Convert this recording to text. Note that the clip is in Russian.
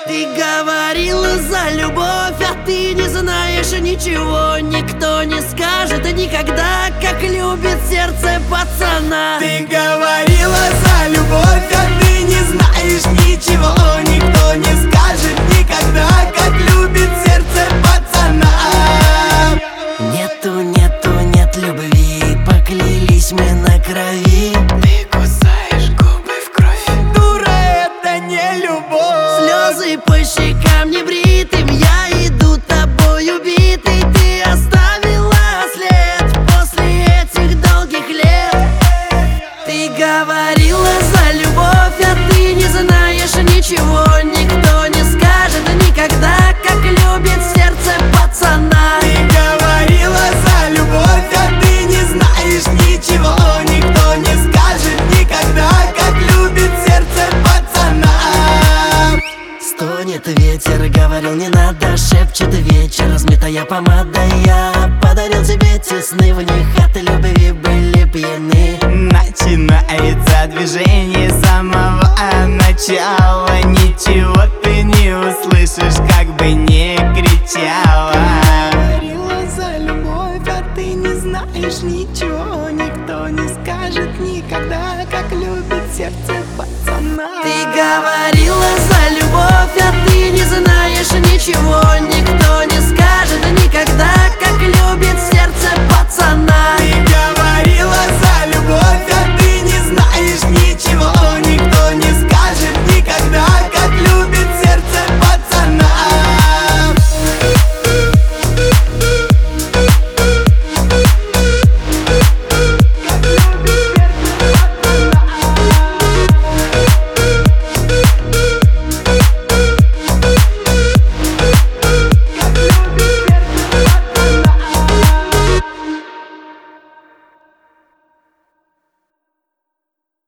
Ты говорила за любовь, а ты не знаешь ничего. Никто не скажет никогда, как любит сердце пацана. Ты говорила за любовь, а ты не знаешь ничего. Никто не скажет никогда, как любит сердце пацана. Нет любви, поклялись мы на крови. Ты кусаешь губы в кровь. Дура, это не любовь. Слезы по щекам небритым, я иду тобой убитый. Ты оставила след после этих долгих лет. Ты говорила за любовь, а ты не знаешь ничего. Никто не скажет никогда, как любит сердце пацана. Ты говорила за любовь, а ты не знаешь ничего. Никто не скажет никогда, как любит сердце пацана. Стонет ветер, говорил не надо, шепчет вечер, размытая помада. Я подарил тебе те сны, в них от любви были пьяны. Начинается движение с самого начала. Ничего ты не услышишь, как бы не кричала. Говорила за любовь, а ты не знаешь ничего. Никто не скажет никогда, как любит сердце пацана. Ты говорила за любовь, а ты не знаешь ничего. Никто не скажет никогда,